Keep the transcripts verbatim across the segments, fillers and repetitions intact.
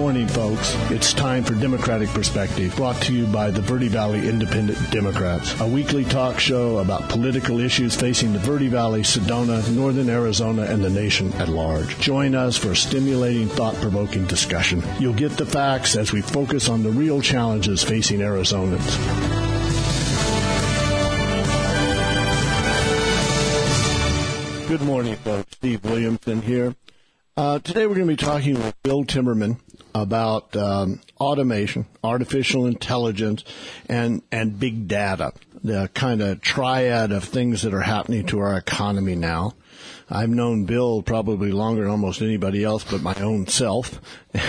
morning, folks. It's time for Democratic Perspective, brought to you by the Verde Valley Independent Democrats, a weekly talk show about political issues facing the Verde Valley, Sedona, northern Arizona, and the nation at large. Join us for a stimulating, thought-provoking discussion. You'll get the facts as we focus on the real challenges facing Arizonans. Good morning, folks. Steve Williamson here. Uh, today we're going to be talking with Bill Timmerman about um, automation, artificial intelligence, and, and big data, the kind of triad of things that are happening to our economy now. I've known Bill probably longer than almost anybody else but my own self.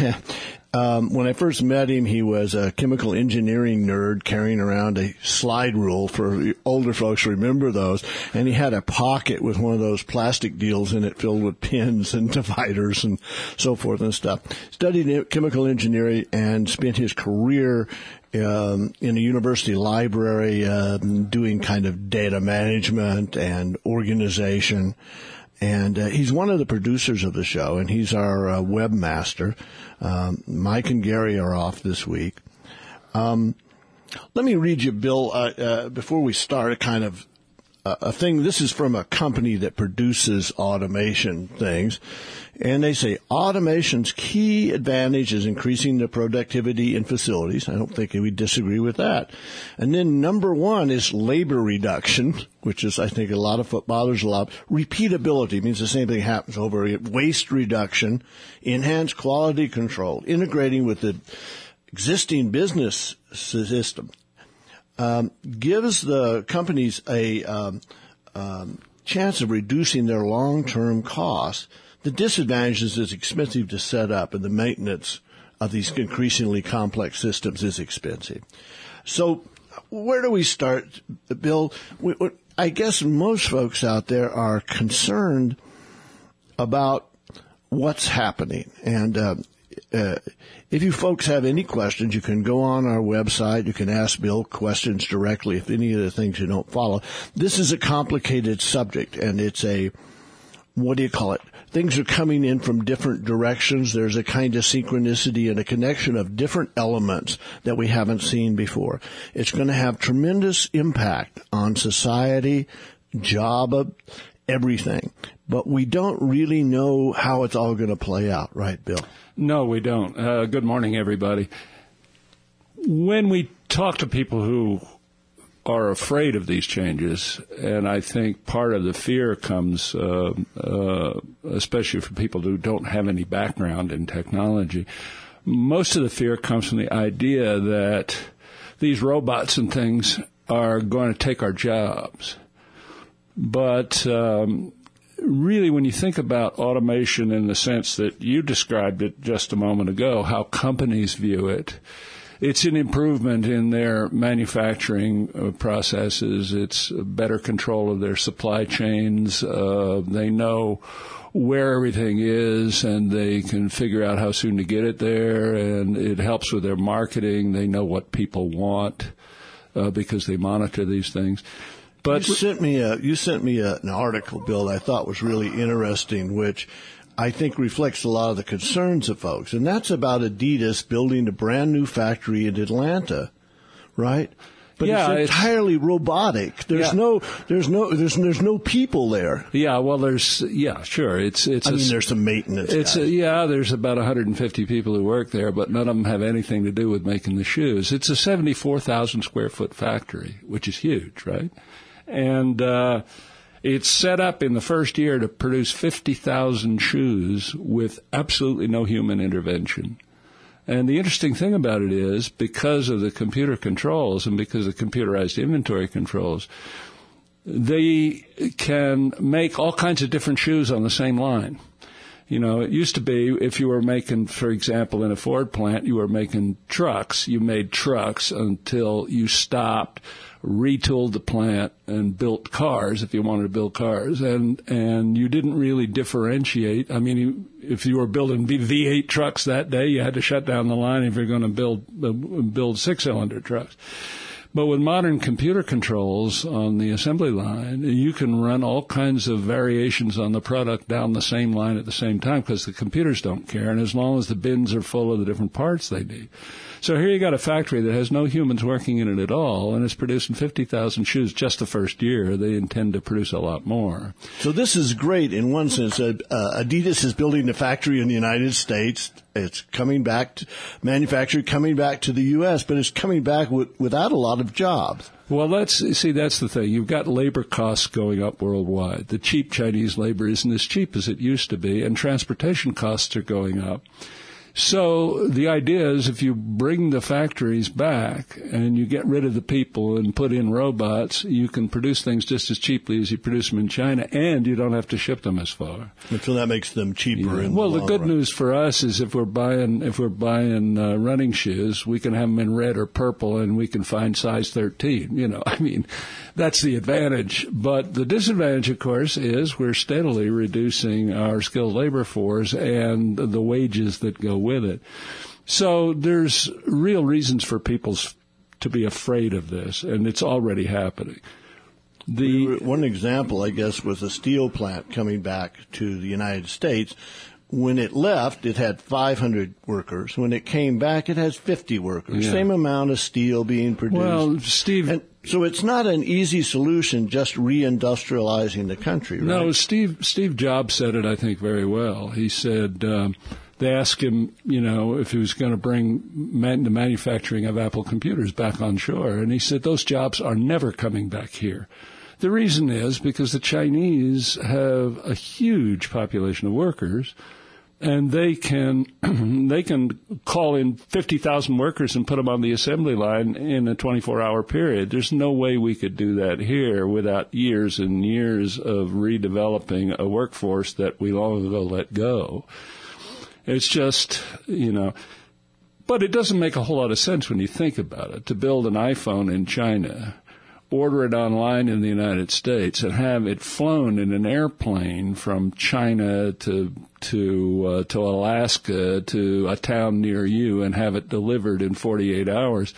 Um, when I first met him, he was a chemical engineering nerd carrying around a slide rule. For older folks, remember those. And he had a pocket with one of those plastic deals in it filled with pins and dividers and so forth and stuff. Studied chemical engineering and spent his career um, in a university library uh, doing kind of data management and organization. And uh, he's one of the producers of the show, and he's our uh, webmaster. Um, Mike and Gary are off this week. Um, let me read you, Bill, uh, uh, before we start, a kind of uh, a thing. This is from a company that produces automation things. And they say automation's key advantage is increasing the productivity in facilities. I don't think we disagree with that. And then number one is labor reduction, which is, I think, a lot of what bothers a lot. Repeatability means the same thing happens over again. Waste reduction, enhanced quality control, integrating with the existing business system, um, gives the companies a um, um, chance of reducing their long-term costs. The disadvantage is it's expensive to set up, and the maintenance of these increasingly complex systems is expensive. So where do we start, Bill? We, I guess most folks out there are concerned about what's happening. And uh, uh, if you folks have any questions, you can go on our website. You can ask Bill questions directly if any of the things you don't follow. This is a complicated subject, and it's a, what do you call it? Things are coming in from different directions. There's a kind of synchronicity and a connection of different elements that we haven't seen before. It's going to have tremendous impact on society, job, everything. But we don't really know how it's all going to play out, right, Bill? No, we don't. Uh, good morning, everybody. When we talk to people who are afraid of these changes, and I think part of the fear comes, uh, uh, especially for people who don't have any background in technology, most of the fear comes from the idea that these robots and things are going to take our jobs. But um, really, when you think about automation in the sense that you described it just a moment ago, how companies view it, it's an improvement in their manufacturing uh, processes. It's better control of their supply chains. Uh, they know where everything is, and they can figure out how soon to get it there, and it helps with their marketing. They know what people want uh, because they monitor these things. But you sent me a, you sent me a, an article, Bill, that I thought was really interesting, which I think reflects a lot of the concerns of folks. And that's about Adidas building a brand new factory in Atlanta, right? But yeah, it's entirely it's, robotic. There's yeah. no, there's no, there's there's no people there. Yeah, well, there's, yeah, sure. It's, it's. I a, mean, there's some maintenance. It's, a, yeah, there's about one hundred fifty people who work there, but none of them have anything to do with making the shoes. It's a seventy-four thousand square foot factory, which is huge, right? And uh, it's set up in the first year to produce fifty thousand shoes with absolutely no human intervention. And the interesting thing about it is, because of the computer controls and because of computerized inventory controls, they can make all kinds of different shoes on the same line. You know, it used to be if you were making, for example, in a Ford plant, you were making trucks. You made trucks until you stopped, retooled the plant, and built cars if you wanted to build cars. And and you didn't really differentiate. I mean, if you were building V eight trucks that day, you had to shut down the line if you're going to build uh, build six-cylinder trucks. But with modern computer controls on the assembly line, you can run all kinds of variations on the product down the same line at the same time because the computers don't care, and as long as the bins are full of the different parts they need. So here you got a factory that has no humans working in it at all, and is producing fifty thousand shoes just the first year. They intend to produce a lot more. So this is great in one sense. Uh, Adidas is building a factory in the United States. It's coming back, to, manufacturing coming back to the U S, but it's coming back with, without a lot of jobs. Well, let's see, that's the thing. You've got labor costs going up worldwide. The cheap Chinese labor isn't as cheap as it used to be, and transportation costs are going up. So the idea is if you bring the factories back and you get rid of the people and put in robots, you can produce things just as cheaply as you produce them in China, and you don't have to ship them as far. And so that makes them cheaper. Yeah. In well, the, the good run. news for us is if we're buying if we're buying uh, running shoes, we can have them in red or purple, and we can find size thirteen. You know, I mean, that's the advantage. But the disadvantage, of course, is we're steadily reducing our skilled labor force and the wages that go with it. So there's real reasons for people to be afraid of this, and it's already happening. The one example, I guess, was a steel plant coming back to the United States. When it left, it had five hundred workers. When it came back, it has fifty workers. Yeah. Same amount of steel being produced. Well, Steve... And so it's not an easy solution just reindustrializing the country, right? No, Steve Steve Jobs said it, I think, very well. He said... Um, They asked him, you know, if he was going to bring man- the manufacturing of Apple computers back on shore. And he said, those jobs are never coming back here. The reason is because the Chinese have a huge population of workers, and they can they can call in fifty thousand workers and put them on the assembly line in a twenty-four hour period. There's no way we could do that here without years and years of redeveloping a workforce that we long ago let go. It's just, you know, but it doesn't make a whole lot of sense when you think about it, to build an iPhone in China, order it online in the United States, and have it flown in an airplane from China to to uh, to Alaska to a town near you and have it delivered in forty-eight hours.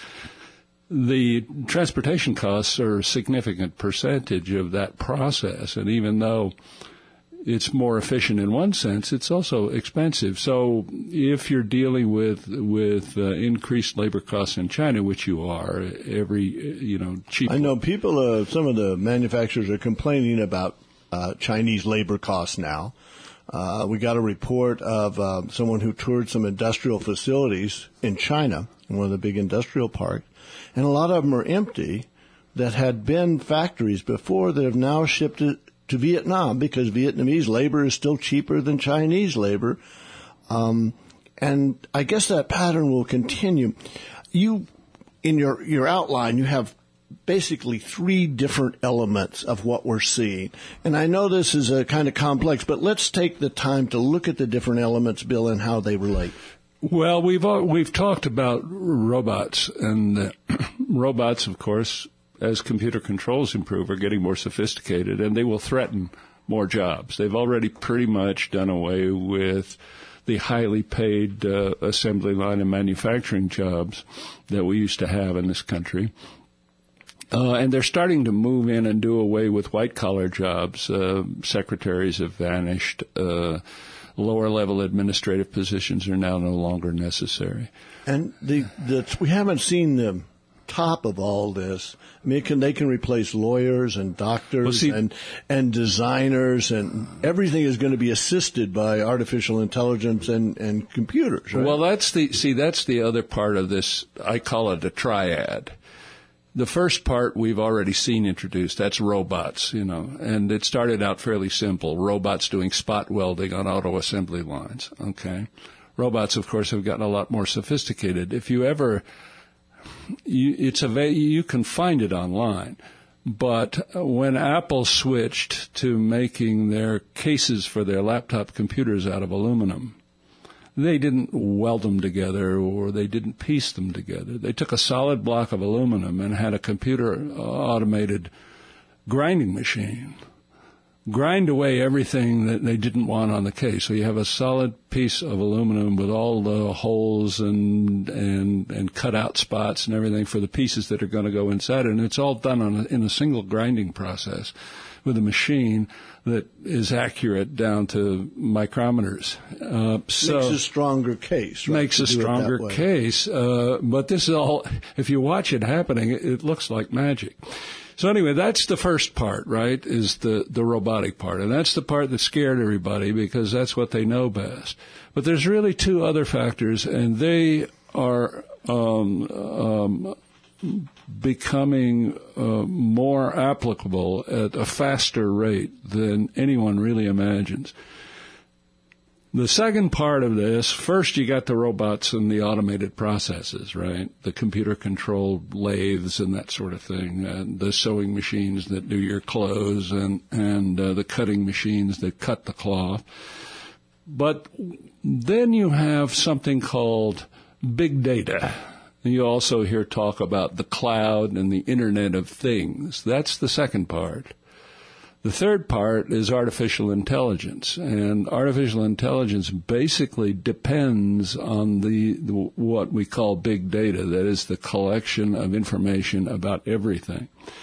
The transportation costs are a significant percentage of that process, and even though it's more efficient in one sense, it's also expensive. So if you're dealing with with uh, increased labor costs in China, which you are, every, you know, cheap. I know people, uh, some of the manufacturers are complaining about uh, Chinese labor costs now. Uh, we got a report of uh, someone who toured some industrial facilities in China, in one of the big industrial parks, and a lot of them are empty that had been factories before that have now shipped it to Vietnam because Vietnamese labor is still cheaper than Chinese labor. Um, and I guess that pattern will continue. You, in your, your outline, you have basically three different elements of what we're seeing. And I know this is a kind of complex, but let's take the time to look at the different elements, Bill, and how they relate. Well, we've, we've talked about robots, and uh, robots, of course, as computer controls improve, are getting more sophisticated, and they will threaten more jobs. They've already pretty much done away with the highly paid uh, assembly line and manufacturing jobs that we used to have in this country. Uh, and they're starting to move in and do away with white-collar jobs. Uh, secretaries have vanished. Uh, lower-level administrative positions are now no longer necessary. And the, the we haven't seen them. Top of all this, I mean, can, they can replace lawyers and doctors well, see, and and designers, and everything is going to be assisted by artificial intelligence and, and computers. Right? Well, that's the see, that's the other part of this. I call it a triad. The first part we've already seen introduced. That's robots, you know, and it started out fairly simple. Robots doing spot welding on auto assembly lines. Okay, robots, of course, have gotten a lot more sophisticated. If you ever You, it's a, you can find it online, but when Apple switched to making their cases for their laptop computers out of aluminum, they didn't weld them together or they didn't piece them together. They took a solid block of aluminum and had a computer automated grinding machine grind away everything that they didn't want on the case. So you have a solid piece of aluminum with all the holes and and and cutout spots and everything for the pieces that are going to go inside it. And it's all done on a, in a single grinding process with a machine that is accurate down to micrometers. Uh, so makes a stronger case. Right, makes a stronger case. Uh, but this is all, if you watch it happening, it, it looks like magic. So anyway, that's the first part, right, is the, the robotic part. And that's the part that scared everybody because that's what they know best. But there's really two other factors, and they are um, um, becoming uh, more applicable at a faster rate than anyone really imagines. The second part of this, first you got the robots and the automated processes, right? The computer-controlled lathes and that sort of thing, and the sewing machines that do your clothes and, and uh, the cutting machines that cut the cloth. But then you have something called big data. You also hear talk about the cloud and the Internet of Things. That's the second part. The third part is artificial intelligence, and artificial intelligence basically depends on the, the what we call big data, that is the collection of information about everything.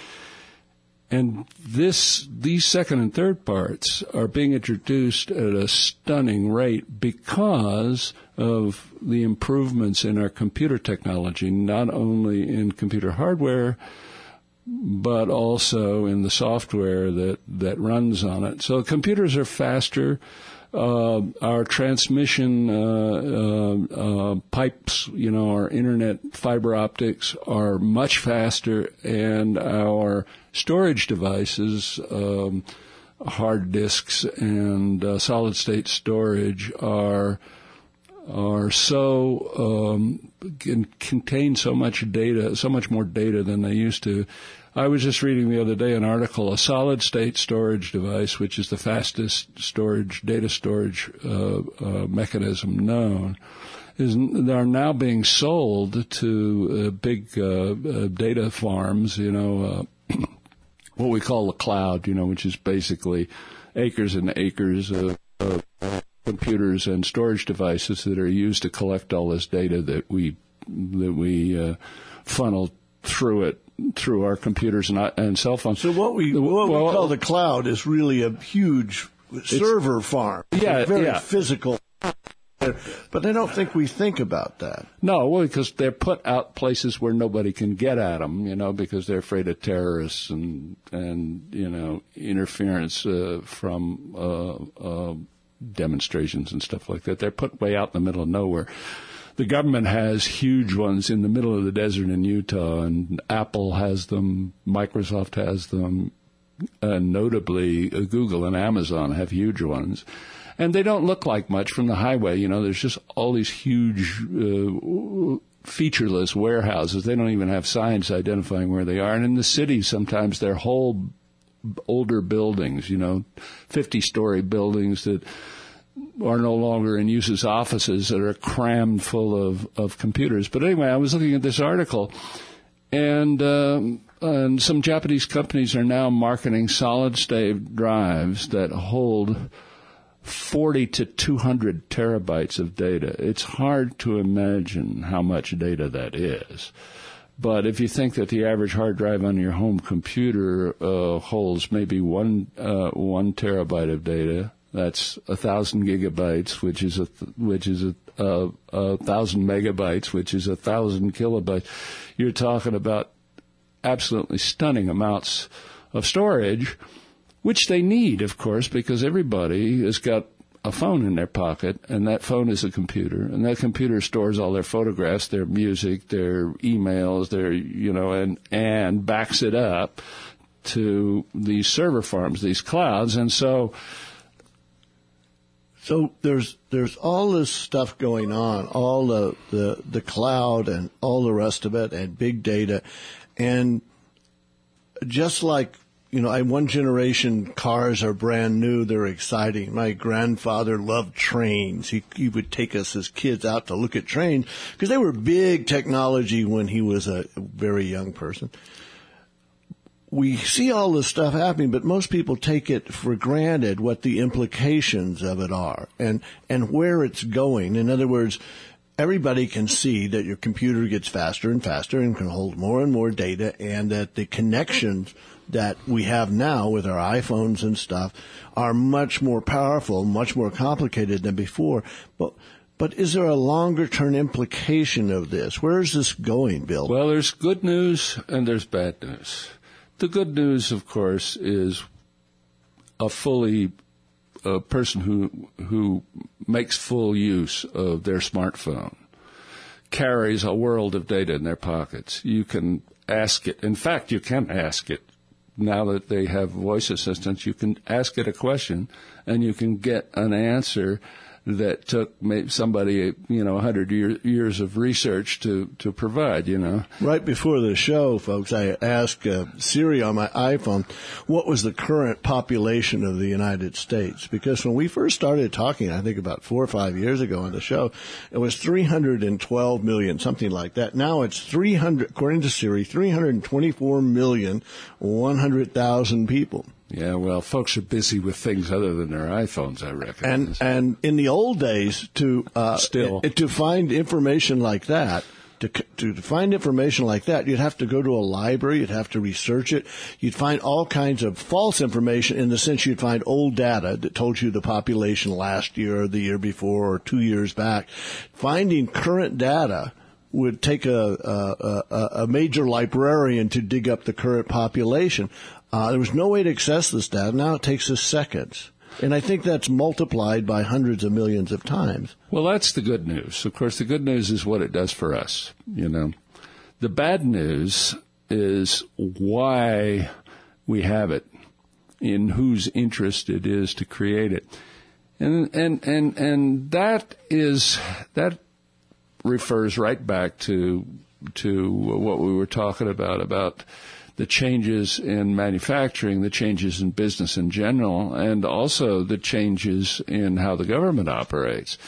And this, these second and third parts are being introduced at a stunning rate because of the improvements in our computer technology, not only in computer hardware, but also in the software that, that runs on it. So computers are faster. Uh, our transmission uh, uh, uh, pipes, you know, our internet fiber optics are much faster, and our storage devices, um, hard disks and uh, solid-state storage are are so um, can contain so much data, so much more data than they used to. I was just reading the other day an article, a solid-state storage device, which is the fastest storage, data storage uh, uh, mechanism known, is they are now being sold to uh, big uh, uh, data farms, you know, uh, what we call the cloud, you know, which is basically acres and acres of, of computers and storage devices that are used to collect all this data that we that we uh, funnel through it through our computers and, and cell phones. So what we what well, we call the cloud is really a huge server farm. Yeah, very yeah. physical. But I don't think we think about that. No, well, because they're put out places where nobody can get at them, you know, because they're afraid of terrorists and and you know interference uh, from uh, uh, demonstrations and stuff like that. They're put way out in the middle of nowhere. The government has huge ones in the middle of the desert in Utah, and Apple has them, Microsoft has them, and notably uh, Google and Amazon have huge ones. And they don't look like much from the highway. You know, there's just all these huge uh, featureless warehouses. They don't even have signs identifying where they are. And in the cities, sometimes they're whole older buildings, you know, fifty-story buildings that are no longer in use as offices that are crammed full of, of computers. But anyway, I was looking at this article, and um, and some Japanese companies are now marketing solid-state drives that hold forty to two hundred terabytes of data. It's hard to imagine how much data that is. But if you think that the average hard drive on your home computer uh, holds maybe one uh, one terabyte of data, that's a thousand gigabytes, which is a th- which is a, a, a thousand megabytes, which is a thousand kilobytes. You're talking about absolutely stunning amounts of storage, which they need, of course, because everybody has got a phone in their pocket, and that phone is a computer, and that computer stores all their photographs, their music, their emails, their, you know, and, and backs it up to these server farms, these clouds. And so, so there's, there's all this stuff going on, all the, the, the cloud and all the rest of it and big data. And just like, you know, in one generation, cars are brand new. They're exciting. My grandfather loved trains. He, he would take us as kids out to look at trains because they were big technology when he was a very young person. we see all this stuff happening, but most people take it for granted what the implications of it are and, and where it's going. In other words, everybody can see that your computer gets faster and faster and can hold more and more data, and that the connections that we have now with our iPhones and stuff are much more powerful, much more complicated than before. But But is there a longer-term implication of this? Where is this going, Bill? Well, there's good news and there's bad news. The good news, of course, is a fully a person who who makes full use of their smartphone carries a world of data in their pockets. You can ask it. In fact, you can ask it. Now that they have voice assistants, you can ask it a question and you can get an answer that took somebody, you know, one hundred year, years of research to, to provide, you know. Right before the show, folks, I asked uh, Siri on my iPhone what was the current population of the United States. Because when we first started talking, I think about four or five years ago on the show, it was three hundred twelve million, something like that. Now it's three hundred, according to Siri, three hundred twenty-four million, one hundred thousand people. Yeah, well, folks are busy with things other than their iPhones, I reckon. And and in the old days, to uh, still to find information like that, to to find information like that, you'd have to go to a library, you'd have to research it, you'd find all kinds of false information in the sense you'd find old data that told you the population last year or the year before or two years back. Finding current data would take a a, a major librarian to dig up the current population. Uh, there was no way to access this data. Now it takes us seconds. And I think that's multiplied by hundreds of millions of times. Well, that's the good news. Of course, the good news is what it does for us, you know. The bad news is why we have it, in whose interest it is to create it. And and and and that is that refers right back to to what we were talking about about the changes in manufacturing, the changes in business in general, and also the changes in how the government operates.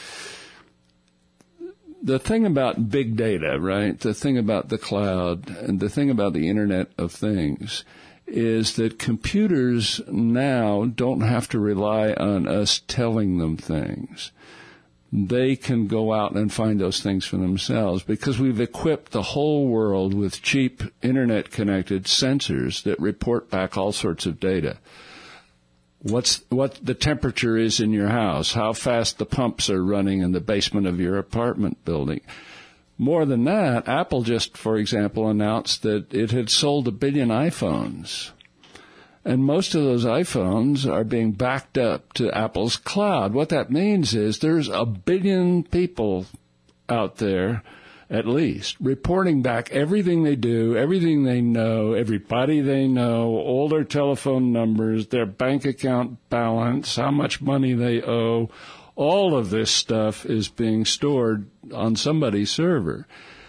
The thing about big data, right, the thing about the cloud, and the thing about the Internet of Things is that computers now don't have to rely on us telling them things. They can go out and find those things for themselves because we've equipped the whole world with cheap internet-connected sensors that report back all sorts of data. What's what the temperature is in your house, how fast the pumps are running in the basement of your apartment building. More than that, Apple just, for example, announced that it had sold a billion iPhones. And most of those iPhones are being backed up to Apple's cloud. What that means is there's a billion people out there, at least, reporting back everything they do, everything they know, everybody they know, all their telephone numbers, their bank account balance, how much money they owe. All of this stuff is being stored on somebody's server.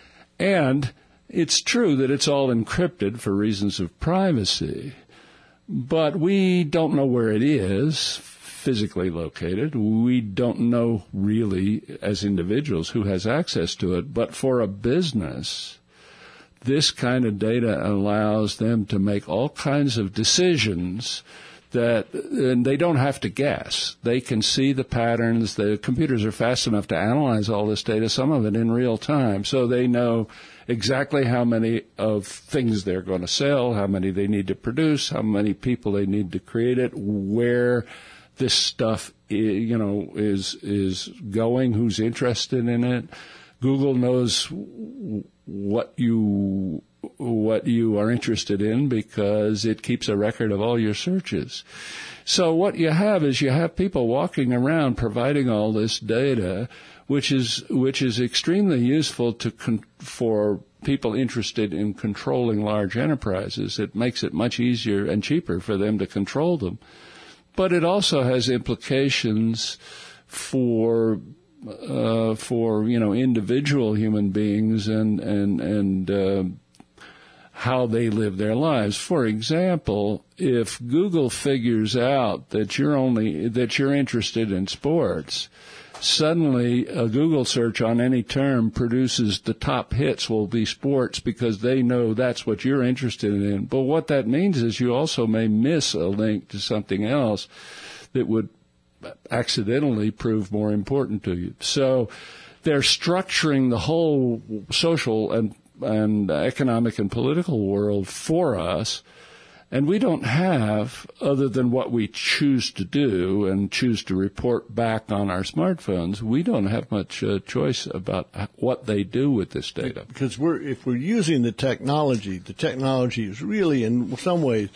And it's true that it's all encrypted for reasons of privacy. But we don't know where it is physically located. We don't know really as individuals who has access to it. But for a business, this kind of data allows them to make all kinds of decisions that and they don't have to guess. They can see the patterns. The computers are fast enough to analyze all this data, some of it in real time, so they know exactly how many of things they're going to sell, how many they need to produce, how many people they need to create it, where this stuff, you know, is is going, who's interested in it. Google knows what you what you are interested in because it keeps a record of all your searches. So what you have is you have people walking around providing all this data, which is which is extremely useful to con- for people interested in controlling large enterprises. It makes it much easier and cheaper for them to control them. But it also has implications for uh, for you know individual human beings and and and uh, how they live their lives. For example, if Google figures out that you're only that you're interested in sports, suddenly a Google search on any term produces the top hits will be sports because they know that's what you're interested in. But what that means is you also may miss a link to something else that would accidentally prove more important to you. So they're structuring the whole social and, and economic and political world for us. And we don't have, other than what we choose to do and choose to report back on our smartphones, we don't have much uh, choice about what they do with this data. Because we're, if we're using the technology, the technology is really, in some ways,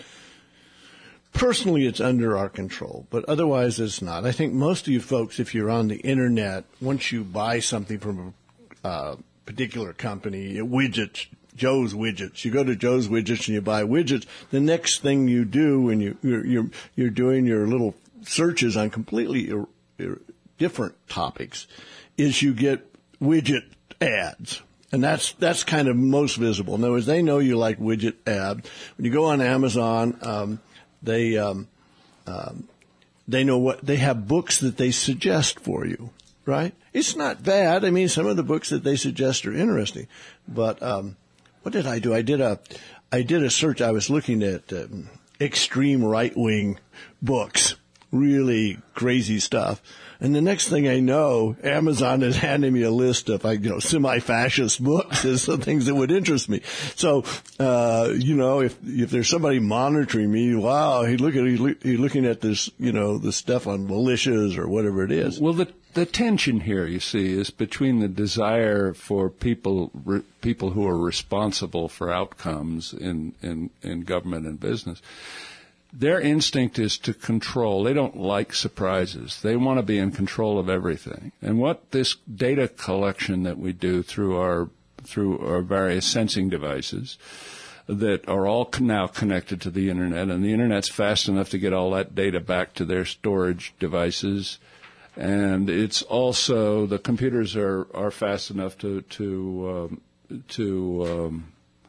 personally it's under our control, but otherwise it's not. I think most of you folks, if you're on the Internet, once you buy something from a uh, particular company, widgets, Joe's Widgets. You go to Joe's Widgets and you buy widgets. The next thing you do when you, you're, you're, you're doing your little searches on completely ir- ir- different topics is you get widget ads. And that's, that's kind of most visible. In other words, they know you like widget ads. When you go on Amazon, um, they, um, um, they know what, they have books that they suggest for you, right? It's not bad. I mean, some of the books that they suggest are interesting, but, um, what did I do? I did a, I did a search. I was looking at um, extreme right-wing books, really crazy stuff. And the next thing I know, Amazon is handing me a list of, you know, semi-fascist books as the things that would interest me. So, uh, you know, if if there's somebody monitoring me, wow, he look at he's looking at this, you know, the stuff on militias or whatever it is. Well, the the tension here, you see, is between the desire for people re, people who are responsible for outcomes in, in, in government and business. Their instinct is to control. They don't like surprises. They want to be in control of everything. And what this data collection that we do through our through our various sensing devices that are all now connected to the Internet, and the Internet's fast enough to get all that data back to their storage devices. And it's also, the computers are, are fast enough to, to, um, to, um,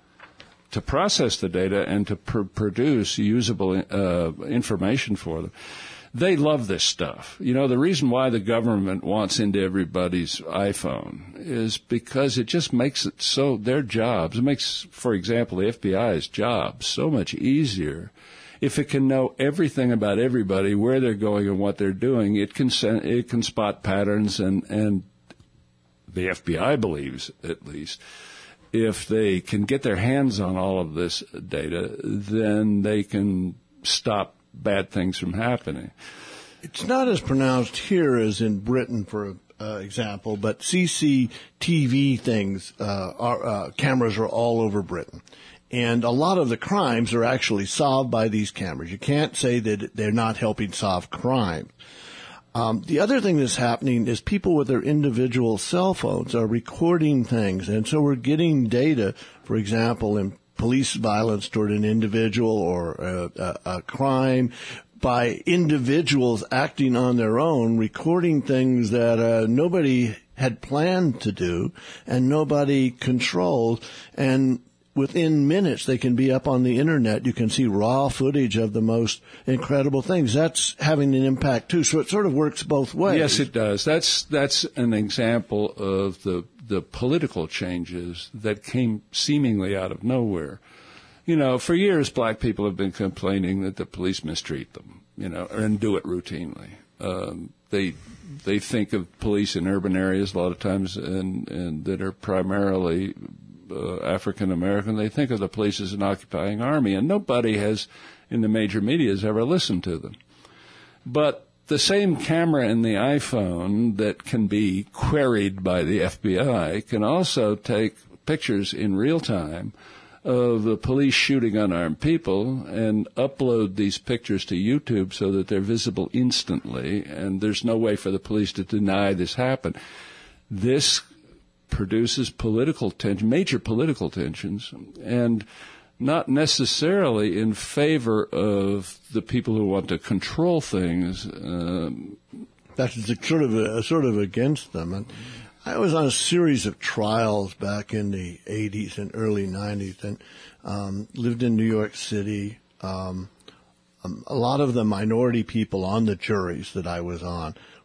to process the data and to pr- produce usable, uh, information for them. They love this stuff. You know, the reason why the government wants into everybody's iPhone is because it just makes it so, their jobs, it makes, for example, the F B I's job so much easier. If it can know everything about everybody, where they're going and what they're doing, it can send, it can spot patterns, and, and the F B I believes, at least, if they can get their hands on all of this data, then they can stop bad things from happening. It's not as pronounced here as in Britain, for uh, example, but C C T V things, uh, are, uh, cameras are all over Britain. And a lot of the crimes are actually solved by these cameras. You can't say that they're not helping solve crime. Um, the other thing that's happening is people with their individual cell phones are recording things. And so we're getting data, for example, in police violence toward an individual or a, a, a crime by individuals acting on their own, recording things that uh, nobody had planned to do and nobody controlled. And within minutes, they can be up on the Internet. You can see raw footage of the most incredible things. That's having an impact, too. So it sort of works both ways. Yes, it does. That's that's an example of the the political changes that came seemingly out of nowhere. You know, for years, black people have been complaining that the police mistreat them, you know, and do it routinely. Um, they they think of police in urban areas a lot of times and, and that are primarily Uh, African American. They think of the police as an occupying army, and nobody has, in the major media, has ever listened to them. But the same camera in the iPhone that can be queried by the F B I can also take pictures in real time of the police shooting unarmed people and upload these pictures to YouTube so that they're visible instantly, and there's no way for the police to deny this happened. This produces political tension, major political tensions, and not necessarily in favor of the people who want to control things. Um, That's sort of a, sort of against them. And I was on a series of trials back in the eighties and early nineties, and um, lived in New York City. Um, um, a lot of the minority people on the juries that I was on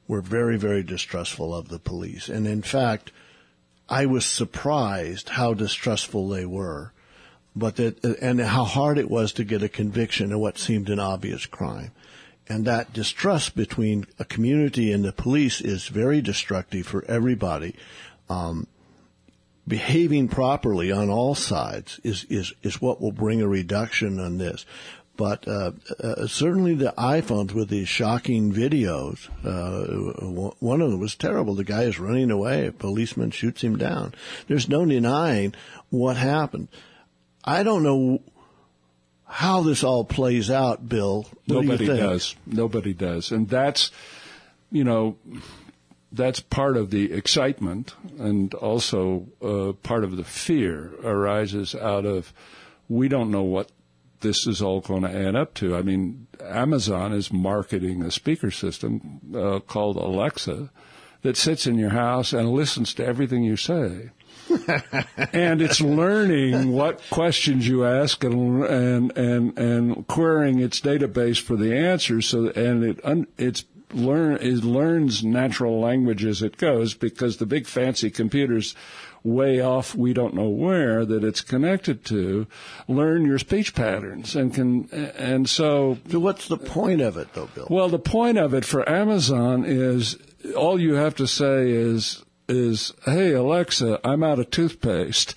were very, very distrustful of the police. And in fact, I was surprised how distrustful they were, but that, and how hard it was to get a conviction of what seemed an obvious crime. And that distrust between a community and the police is very destructive for everybody. Um, behaving properly on all sides is, is, is what will bring a reduction on this. But uh, uh, certainly the iPhones with these shocking videos, uh, one of them was terrible. The guy is running away. A policeman shoots him down. There's no denying what happened. I don't know how this all plays out, Bill. What Nobody do you think? does. Nobody does. And that's, you know, that's part of the excitement, and also uh, part of the fear arises out of we don't know what this is all going to add up to. I mean, Amazon is marketing a speaker system uh, called Alexa that sits in your house and listens to everything you say. And it's learning what questions you ask and and and, and querying its database for the answers. So and it un, it's learn it learns natural language as it goes, because the big fancy computers way off, we don't know where, that it's connected to, learn your speech patterns and can and so. So what's the point of it, though, Bill? Well, the point of it for Amazon is all you have to say is. is, hey, Alexa, I'm out of toothpaste.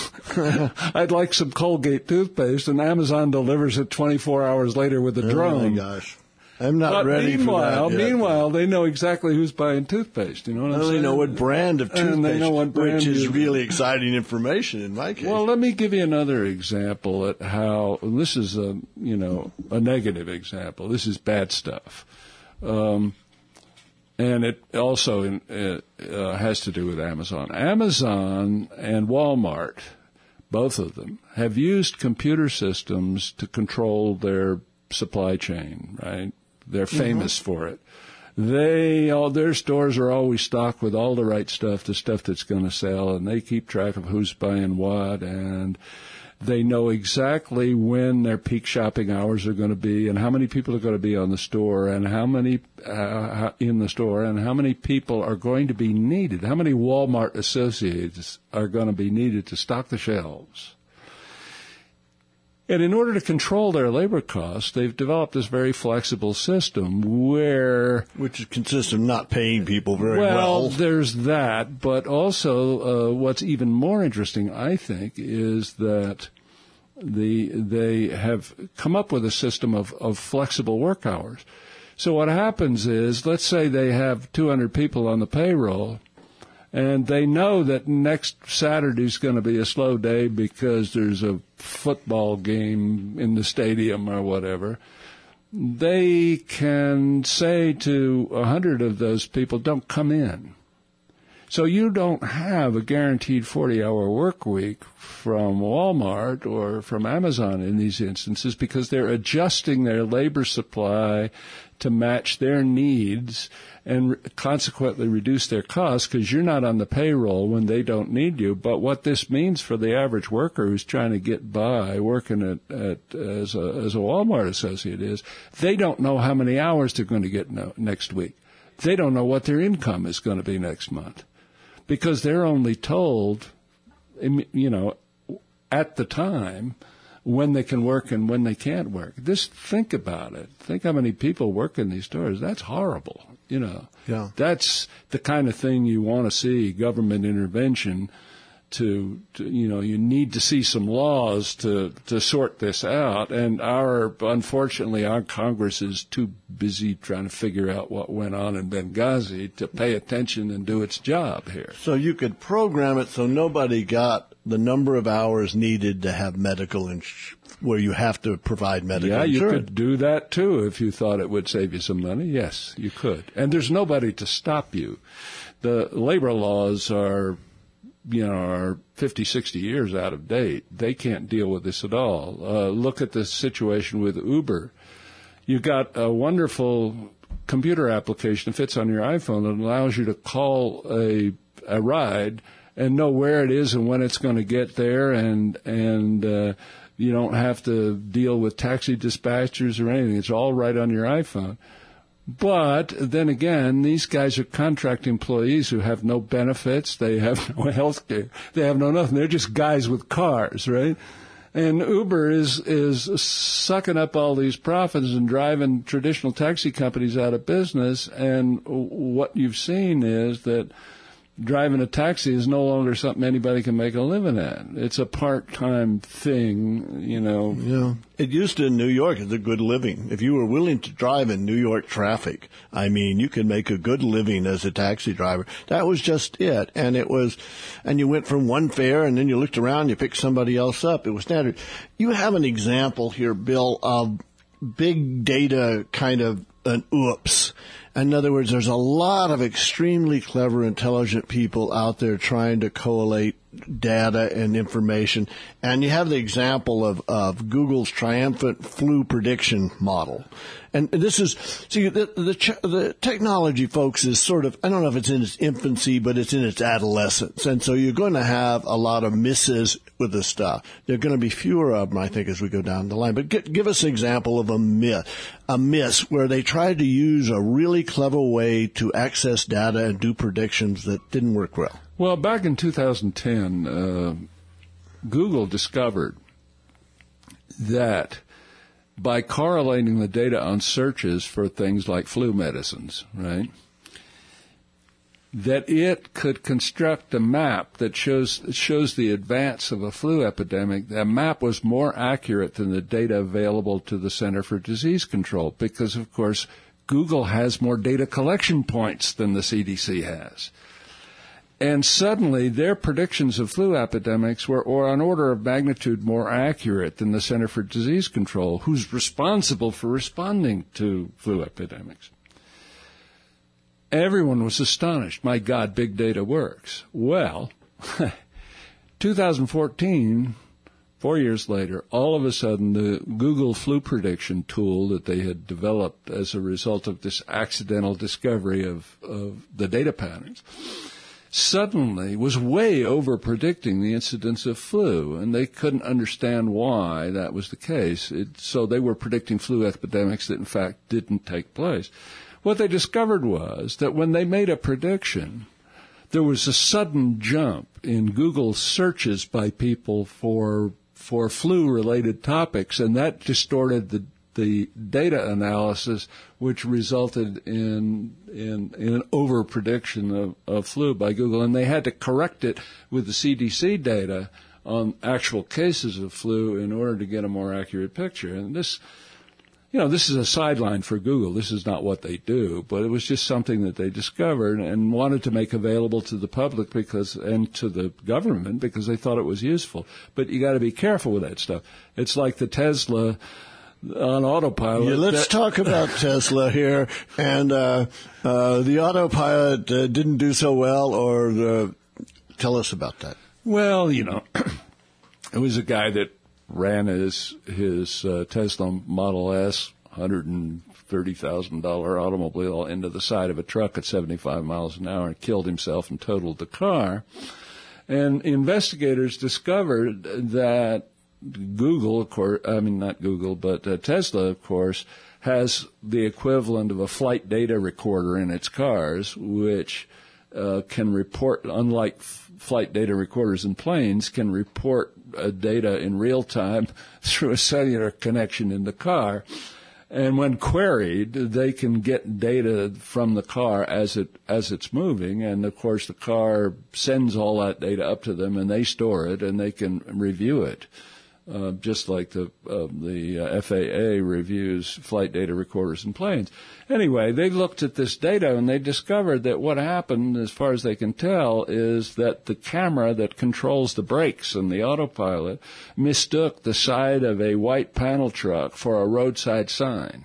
I'd like some Colgate toothpaste, and Amazon delivers it twenty-four hours later with a drone. Oh, my gosh. I'm not but ready meanwhile, for that yet. Meanwhile, they know exactly who's buying toothpaste. You know what I'm well, saying? They know what brand of toothpaste, and they know what brand which is you- really exciting information in my case. Well, let me give you another example at how this is a you know a negative example. This is bad stuff. Um, And it also in, uh, uh, has to do with Amazon. Amazon and Walmart, both of them, have used computer systems to control their supply chain, right? They're famous mm-hmm. for it. They all their stores are always stocked with all the right stuff, the stuff that's going to sell, and they keep track of who's buying what, and they know exactly when their peak shopping hours are going to be, and how many people are going to be on the store, and how many uh, in the store, and how many people are going to be needed. How many Walmart associates are going to be needed to stock the shelves? And in order to control their labor costs, they've developed this very flexible system where... Which consists of not paying people very well. Well, there's that, but also uh, what's even more interesting, I think, is that the they have come up with a system of, of flexible work hours. So what happens is, let's say they have two hundred people on the payroll, and they know that next Saturday's going to be a slow day because there's a football game in the stadium or whatever. They can say to a hundred of those people, don't come in. So you don't have a guaranteed forty-hour work week from Walmart or from Amazon in these instances, because they're adjusting their labor supply to match their needs and consequently reduce their costs, because you're not on the payroll when they don't need you. But what this means for the average worker who's trying to get by working at, at as a as a Walmart associate is they don't know how many hours they're going to get no, next week. They don't know what their income is going to be next month, because they're only told, you know, at the time when they can work and when they can't work. Just think about it. Think how many people work in these stores. That's horrible. You know, yeah. That's the kind of thing you want to see government intervention to, to, you know, you need to see some laws to, to sort this out. And our, unfortunately, our Congress is too busy trying to figure out what went on in Benghazi to pay attention and do its job here. So you could program it so nobody got the number of hours needed to have medical ins- where you have to provide medical yeah, insurance. Yeah, you could do that, too, if you thought it would save you some money. Yes, you could. And there's nobody to stop you. The labor laws are, you know, are fifty, sixty years out of date. They can't deal with this at all. Uh, look at the situation with Uber. You've got a wonderful computer application that fits on your iPhone that allows you to call a a ride and know where it is and when it's going to get there, and and uh, you don't have to deal with taxi dispatchers or anything. It's all right on your iPhone. But then again, these guys are contract employees who have no benefits. They have no health care. They have no nothing. They're just guys with cars, right? And Uber is is sucking up all these profits and driving traditional taxi companies out of business. And what you've seen is that driving a taxi is no longer something anybody can make a living at. It's a part-time thing, you know. Yeah. It used to in New York as a good living. If you were willing to drive in New York traffic, I mean, you could make a good living as a taxi driver. That was just it. And it was, and you went from one fare and then you looked around, you picked somebody else up. It was standard. You have an example here, Bill, of big data kind of an oops. In other words, there's a lot of extremely clever, intelligent people out there trying to collate data and information. And you have the example of, of Google's triumphant flu prediction model. And this is, see, the, the, the technology, folks, is sort of, I don't know if it's in its infancy, but it's in its adolescence. And so you're going to have a lot of misses with this stuff. There are going to be fewer of them, I think, as we go down the line. But get, give us an example of a myth, a miss where they tried to use a really clever way to access data and do predictions that didn't work well. Well, back in two thousand ten, uh, Google discovered that by correlating the data on searches for things like flu medicines, right, that it could construct a map that shows shows the advance of a flu epidemic. That map was more accurate than the data available to the Center for Disease Control because, of course, Google has more data collection points than the C D C has. And suddenly, their predictions of flu epidemics were or an order of magnitude more accurate than the Center for Disease Control, who's responsible for responding to flu epidemics. Everyone was astonished. My God, big data works. Well, two thousand fourteen, four years later, all of a sudden, the Google flu prediction tool that they had developed as a result of this accidental discovery of, of the data patterns suddenly was way over predicting the incidence of flu, and they couldn't understand why that was the case. It, so they were predicting flu epidemics that, in fact, didn't take place. What they discovered was that when they made a prediction, there was a sudden jump in Google searches by people for for flu-related topics, and that distorted the the data analysis, which resulted in in, in an over-prediction of, of flu by Google. And they had to correct it with the C D C data on actual cases of flu in order to get a more accurate picture. And this, you know, this is a sideline for Google. This is not what they do, but it was just something that they discovered and wanted to make available to the public because and to the government because they thought it was useful. But you got to be careful with that stuff. It's like the Tesla on autopilot. Yeah, let's that, talk about Tesla here. And uh, uh, the autopilot uh, didn't do so well, or the, tell us about that. Well, you know, it was a guy that ran his his uh, Tesla Model S, one hundred thirty thousand dollars automobile, into the side of a truck at seventy-five miles an hour and killed himself and totaled the car. And investigators discovered that Google, of course, I mean, not Google, but uh, Tesla, of course, has the equivalent of a flight data recorder in its cars, which uh, can report, unlike f- flight data recorders in planes, can report uh, data in real time through a cellular connection in the car. And when queried, they can get data from the car as it as it's moving, and of course the car sends all that data up to them, and they store it, and they can review it. Uh, just like the uh, the uh, F A A reviews flight data recorders in planes. Anyway, they looked at this data and they discovered that what happened, as far as they can tell, is that the camera that controls the brakes and the autopilot mistook the side of a white panel truck for a roadside sign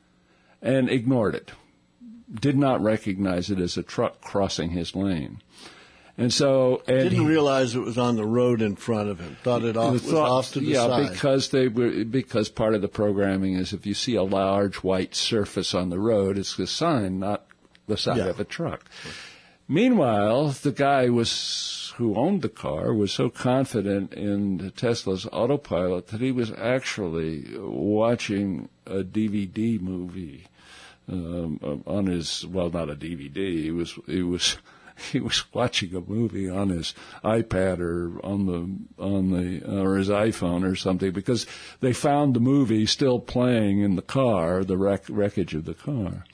and ignored it, did not recognize it as a truck crossing his lane. And so, and didn't realize it was on the road in front of him. Thought it off, was thought, off to the yeah, side. Yeah, because they were because part of the programming is if you see a large white surface on the road, it's the sign, not the side yeah. of a truck. Meanwhile, the guy was who owned the car was so confident in Tesla's autopilot that he was actually watching a D V D movie um, on his, well, not a D V D. He was he was he was watching a movie on his iPad or on the on the or his iPhone or something, because they found the movie still playing in the car, the wreck, wreckage of the car.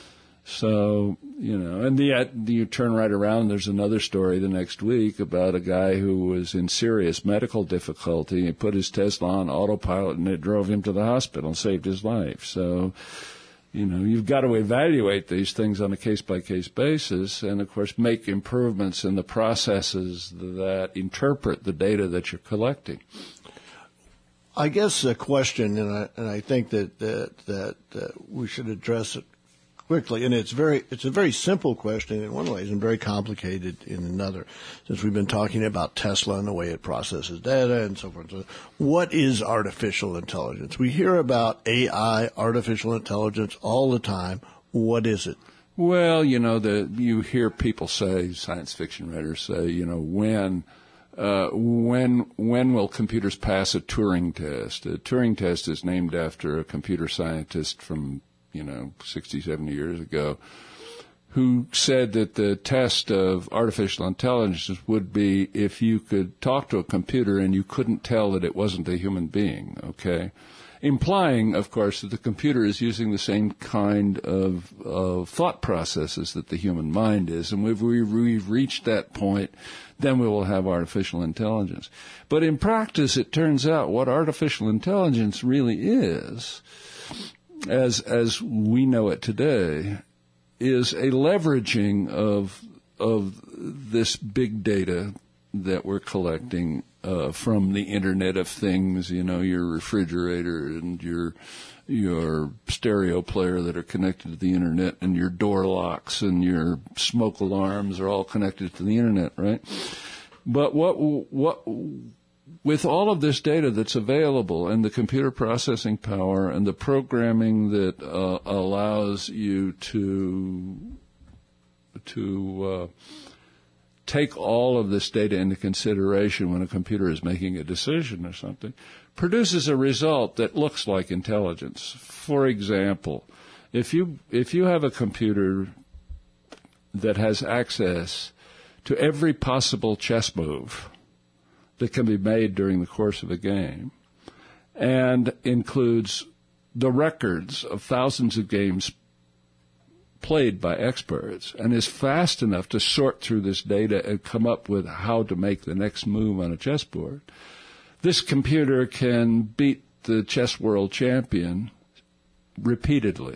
So, you know, and yet you turn right around, there's another story the next week about a guy who was in serious medical difficulty. He put his Tesla on autopilot and it drove him to the hospital and saved his life. So, you know, you've got to evaluate these things on a case-by-case basis and, of course, make improvements in the processes that interpret the data that you're collecting. I guess the question, and I, and I think that, that, that, that we should address it quickly, and it's very it's a very simple question in one way and very complicated in another, since we've been talking about Tesla and the way it processes data and so forth. So what is artificial intelligence? We hear about A I, artificial intelligence, all the time. What is it? Well, you know, the you hear people say, science fiction writers say, you know, when uh, when when will computers pass a Turing test? A Turing test is named after a computer scientist from you know, sixty, seventy years ago, who said that the test of artificial intelligence would be if you could talk to a computer and you couldn't tell that it wasn't a human being, okay? Implying, of course, that the computer is using the same kind of, of thought processes that the human mind is. And if we, we've reached that point, then we will have artificial intelligence. But in practice, it turns out what artificial intelligence really is, as as we know it today, is a leveraging of of this big data that we're collecting uh, from the Internet of Things, you know, your refrigerator and your your stereo player that are connected to the Internet, and your door locks and your smoke alarms are all connected to the Internet, right? But what what with all of this data that's available and the computer processing power and the programming that uh, allows you to to uh, take all of this data into consideration when a computer is making a decision or something, produces a result that looks like intelligence. For example, if you if you have a computer that has access to every possible chess move that can be made during the course of a game, and includes the records of thousands of games played by experts, and is fast enough to sort through this data and come up with how to make the next move on a chessboard, this computer can beat the chess world champion repeatedly.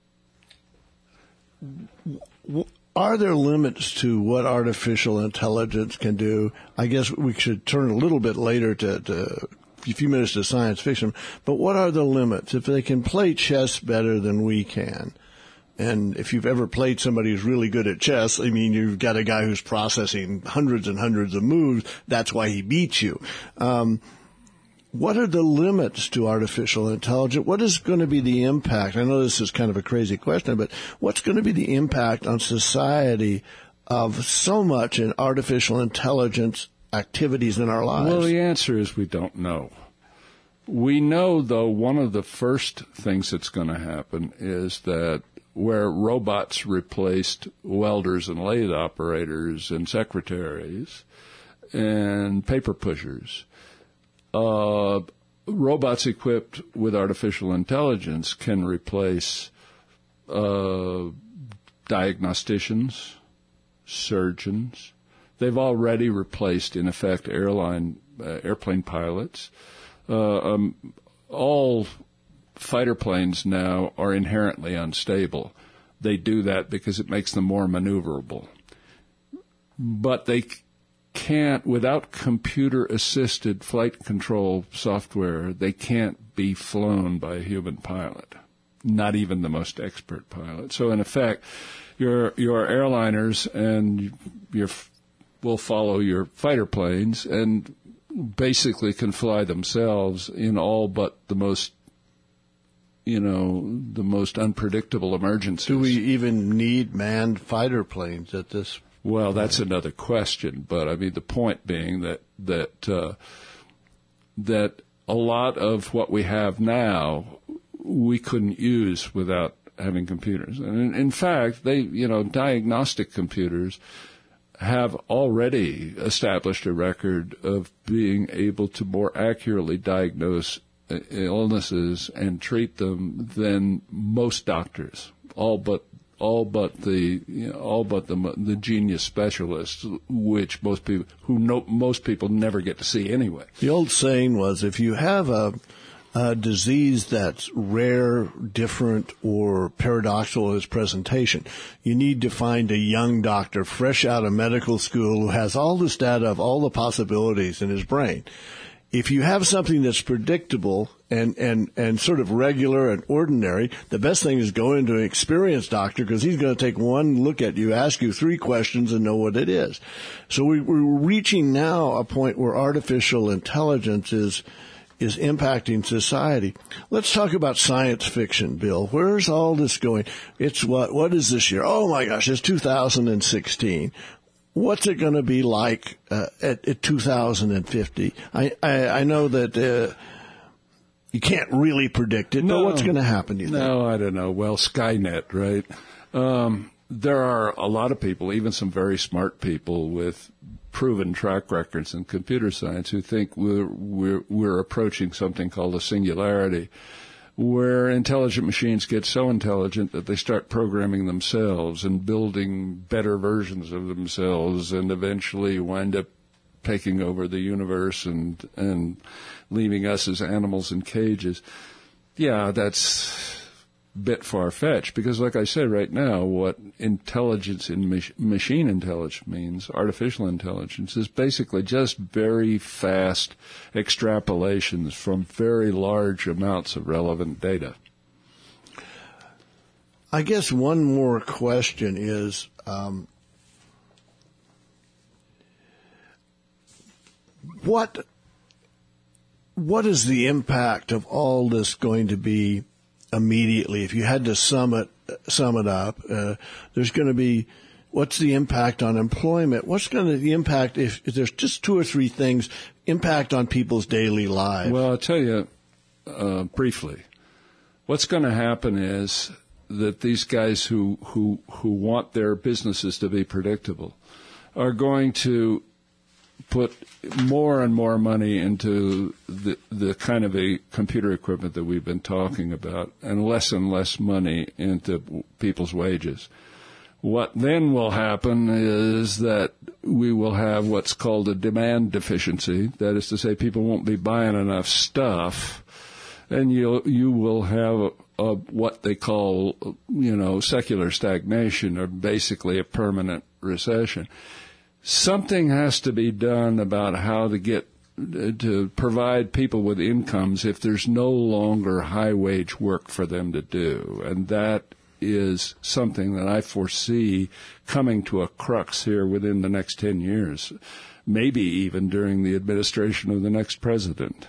Are there limits to what artificial intelligence can do? I guess we should turn a little bit later to, to a few minutes to science fiction, but what are the limits? If they can play chess better than we can, and if you've ever played somebody who's really good at chess, I mean, you've got a guy who's processing hundreds and hundreds of moves, that's why he beats you. Um, What are the limits to artificial intelligence? What is going to be the impact? I know this is kind of a crazy question, but what's going to be the impact on society of so much in artificial intelligence activities in our lives? Well, the answer is we don't know. We know, though, one of the first things that's going to happen is that where robots replaced welders and lathe operators and secretaries and paper pushers, Uh, robots equipped with artificial intelligence can replace uh, diagnosticians, surgeons. They've already replaced, in effect, airline uh, airplane pilots. Uh, um, all fighter planes now are inherently unstable. They do that because it makes them more maneuverable. But they can't, without computer-assisted flight control software, they can't be flown by a human pilot, not even the most expert pilot. So, in effect, your your airliners and your will follow your fighter planes and basically can fly themselves in all but the most, you know, the most unpredictable emergencies. Do we even need manned fighter planes at this point? Well, that's another question, but I mean the point being that that uh, that a lot of what we have now we couldn't use without having computers. And in, in fact, they, you know, diagnostic computers have already established a record of being able to more accurately diagnose illnesses and treat them than most doctors, all but all but the you know, all but the the genius specialists, which most people who know, most people never get to see anyway. The old saying was, if you have a a disease that's rare, different, or paradoxical in its presentation, you need to find a young doctor fresh out of medical school who has all this data of all the possibilities in his brain. If you have something that's predictable and, and, and sort of regular and ordinary, the best thing is go into an experienced doctor, because he's going to take one look at you, ask you three questions, and know what it is. So we, we're reaching now a point where artificial intelligence is is impacting society. Let's talk about science fiction, Bill. Where's all this going? It's what? What is this year? Oh, my gosh, it's two thousand sixteen. What's it going to be like uh, at, at two thousand fifty? I, I, I know that uh, you can't really predict it, no, but what's going to happen, do you think? No, I don't know. Well, Skynet, right? Um, there are a lot of people, even some very smart people with proven track records in computer science, who think we're, we're, we're approaching something called a singularity, where intelligent machines get so intelligent that they start programming themselves and building better versions of themselves, and eventually wind up taking over the universe and and leaving us as animals in cages. Yeah, that's a bit far-fetched, because like I said, right now, what intelligence in mach- machine intelligence means, artificial intelligence, is basically just very fast extrapolations from very large amounts of relevant data. I guess one more question is, um, what what is the impact of all this going to be immediately? If you had to sum it sum it up, uh, there's going to be, what's the impact on employment? What's going to the impact, if, if there's just two or three things, impact on people's daily lives? Well, I'll tell you uh, briefly. What's going to happen is that these guys who, who, who want their businesses to be predictable are going to put more and more money into the the kind of a computer equipment that we've been talking about, and less and less money into people's wages. What then will happen is that we will have what's called a demand deficiency. That is to say, people won't be buying enough stuff, and you you will have a, a, what they call, you know, secular stagnation, or basically a permanent recession. Something has to be done about how to get to provide people with incomes if there's no longer high wage work for them to do, and that is something that I foresee coming to a crux here within the next ten years, maybe even during the administration of the next president.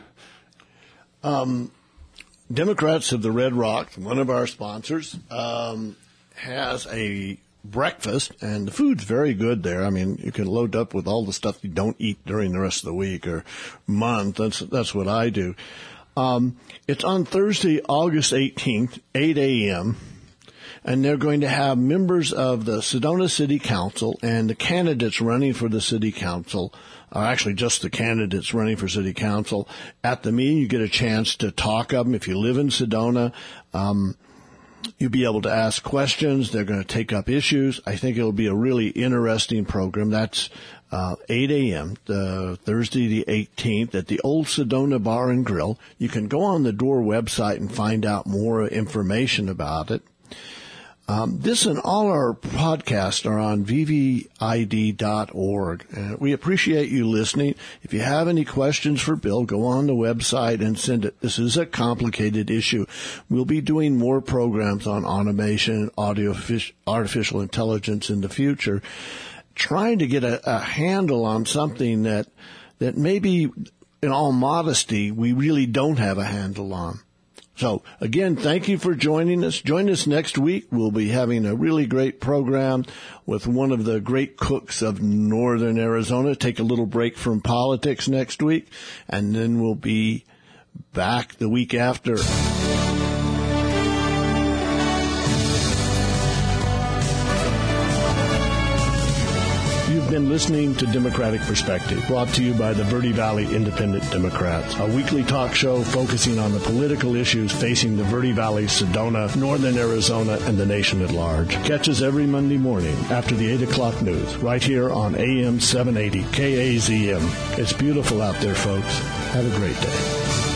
Um, Democrats of the Red Rock, one of our sponsors, um, has a breakfast, and the food's very good there. I mean, you can load up with all the stuff you don't eat during the rest of the week or month. That's that's what I do. Um, it's on Thursday, August eighteenth, eight a.m., and they're going to have members of the Sedona City Council and the candidates running for the City Council, or actually just the candidates running for City Council, at the meeting. You get a chance to talk of them. If you live in Sedona, um, you'll be able to ask questions. They're going to take up issues. I think it'll be a really interesting program. That's uh, eight a.m., the Thursday the eighteenth, at the Old Sedona Bar and Grill. You can go on the D O R website and find out more information about it. Um, this and all our podcasts are on v v i d dot org. Uh, we appreciate you listening. If you have any questions for Bill, go on the website and send it. This is a complicated issue. We'll be doing more programs on automation, audio, artificial intelligence in the future, trying to get a, a handle on something that that maybe, in all modesty, we really don't have a handle on. So, again, thank you for joining us. Join us next week. We'll be having a really great program with one of the great cooks of northern Arizona. Take a little break from politics next week, and then we'll be back the week after. listening to Democratic Perspective, brought to you by the Verde Valley Independent Democrats, a weekly talk show focusing on the political issues facing the Verde Valley, Sedona, northern Arizona, and the nation at large. Catch us every Monday morning after the eight o'clock news, right here on A M seven eighty K A Z M. It's beautiful out there, folks. Have a great day.